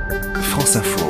France Info.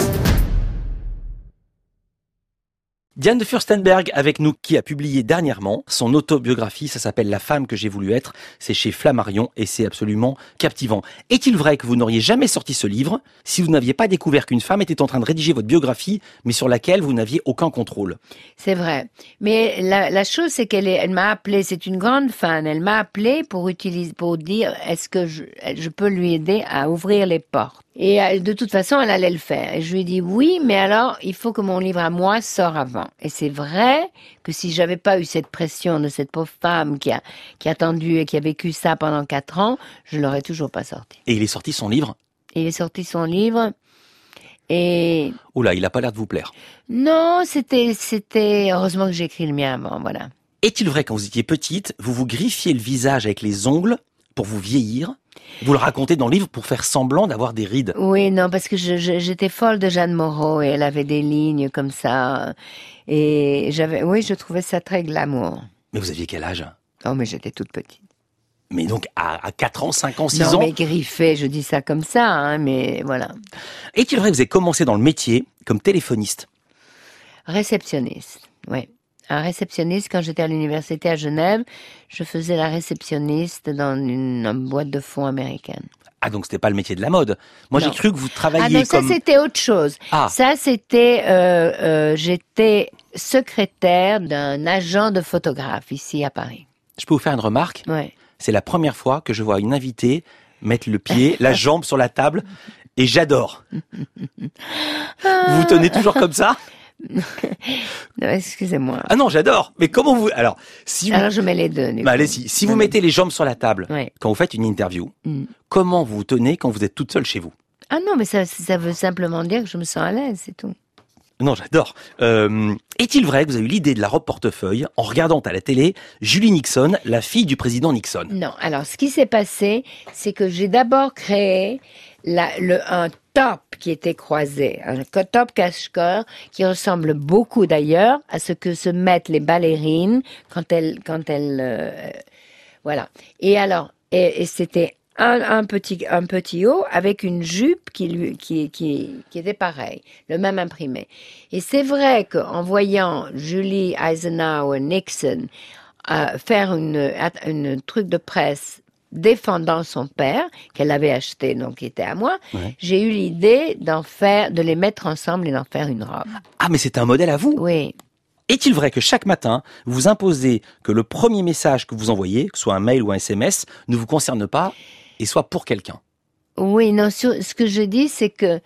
Diane de Furstenberg avec nous, qui a publié dernièrement son autobiographie, ça s'appelle La femme que j'ai voulu être, c'est chez Flammarion et c'est absolument captivant. Est-il vrai que vous n'auriez jamais sorti ce livre si vous n'aviez pas découvert qu'une femme était en train de rédiger votre biographie, mais sur laquelle vous n'aviez aucun contrôle? C'est vrai. Mais la chose, c'est elle m'a appelé, c'est une grande fan, elle m'a appelé pour dire est-ce que je peux lui aider à ouvrir les portes. Et de toute façon, elle allait le faire. Et je lui ai dit oui, mais alors, il faut que mon livre à moi sorte avant. Et c'est vrai que si j'avais pas eu cette pression de cette pauvre femme qui a attendu et qui a vécu ça pendant 4 ans, je l'aurais toujours pas sorti. Et il est sorti son livre? Il est sorti son livre et... Oula, il a pas l'air de vous plaire. Non, c'était, heureusement que j'ai écrit le mien avant, voilà. Est-il vrai quand vous étiez petite, vous vous griffiez le visage avec les ongles pour vous vieillir? Vous le racontez dans le livre pour faire semblant d'avoir des rides. Oui, non, parce que j'étais folle de Jeanne Moreau et elle avait des lignes comme ça. Et je trouvais ça très glamour. Mais vous aviez quel âge? Oh, mais j'étais toute petite. Mais donc à 4 ans, 5 ans, 6 non, ans? mais griffée, je dis ça comme ça, hein, mais voilà. Est-il vrai que vous avez commencé dans le métier comme téléphoniste? Réceptionniste, oui. Un réceptionniste, quand j'étais à l'université à Genève, je faisais la réceptionniste dans une boîte de fonds américaine. Ah, donc c'était pas le métier de la mode. Moi, j'ai cru que vous travailliez Ah non, ça comme... c'était autre chose. Ah. Ça c'était, j'étais secrétaire d'un agent de photographe ici à Paris. Je peux vous faire une remarque? Ouais. C'est la première fois que je vois une invitée mettre le pied, la jambe sur la table, et j'adore. Vous vous tenez toujours comme ça? Non, excusez-moi. Ah non, j'adore. Mais comment vous... Alors, si vous... Alors je mets les deux. Bah, allez-y. Si vous mettez les jambes sur la table, Ouais. quand vous faites une interview, comment vous vous tenez quand vous êtes toute seule chez vous? Ah non, mais ça veut simplement dire que je me sens à l'aise, c'est tout. Non, j'adore. Est-il vrai que vous avez eu l'idée de la robe portefeuille en regardant à la télé Julie Nixon, la fille du président Nixon? Non, alors ce qui s'est passé, c'est que j'ai d'abord créé un top qui était croisé, un top cache-cœur qui ressemble beaucoup d'ailleurs à ce que se mettent les ballerines quand elles voilà. Et alors, et c'était un petit haut avec une jupe qui était pareil, le même imprimé. Et c'est vrai qu'en voyant Julie Eisenhower Nixon faire une truc de presse défendant son père, qu'elle avait acheté, donc qui était à moi, Ouais. j'ai eu l'idée de les mettre ensemble et d'en faire une robe. Ah, mais c'est un modèle à vous? Oui. Est-il vrai que chaque matin, vous imposez que le premier message que vous envoyez, que ce soit un mail ou un SMS, ne vous concerne pas et soit pour quelqu'un? Oui, non, ce que je dis, c'est que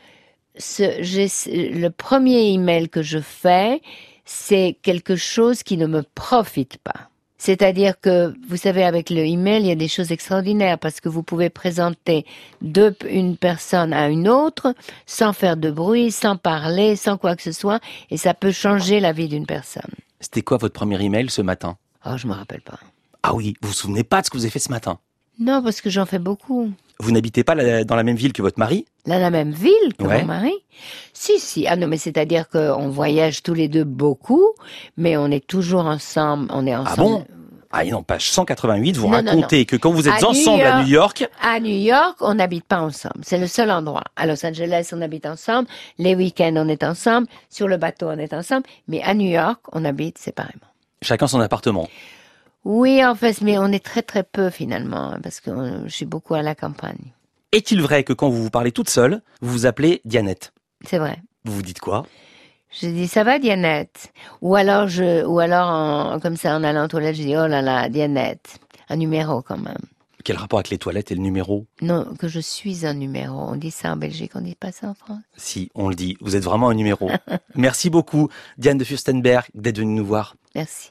le premier email que je fais, c'est quelque chose qui ne me profite pas. C'est-à-dire que, vous savez, avec le email, il y a des choses extraordinaires parce que vous pouvez présenter une personne à une autre sans faire de bruit, sans parler, sans quoi que ce soit, et ça peut changer la vie d'une personne. C'était quoi votre premier email ce matin? Oh, je me rappelle pas. Ah oui, vous vous souvenez pas de ce que vous avez fait ce matin? Non, parce que j'en fais beaucoup. Vous n'habitez pas dans la même ville que votre mari? Dans la même ville que Ouais. mon mari? Si. Ah non, mais c'est-à-dire qu'on voyage tous les deux beaucoup, mais on est toujours ensemble. On est ensemble. Ah bon? Ah non, page 188, vous Non, racontez que quand vous êtes À ensemble à New York, À New York, on n'habite pas ensemble. C'est le seul endroit. À Los Angeles, on habite ensemble. Les week-ends, on est ensemble. Sur le bateau, on est ensemble. Mais à New York, on habite séparément. chacun son appartement. Oui, en fait, mais on est très très peu finalement, parce que je suis beaucoup à la campagne. Est-il vrai que quand vous vous parlez toute seule, vous vous appelez Dianette? C'est vrai. Vous vous dites quoi? Je dis ça va Dianette, ou alors comme ça en allant aux toilettes, je dis oh là là Dianette, un numéro quand même. Quel rapport avec les toilettes et le numéro? Non, que je suis un numéro. On dit ça en Belgique, on dit pas ça en France. Si, on le dit, vous êtes vraiment un numéro. Merci beaucoup, Diane de Furstenberg, d'être venue nous voir. Merci.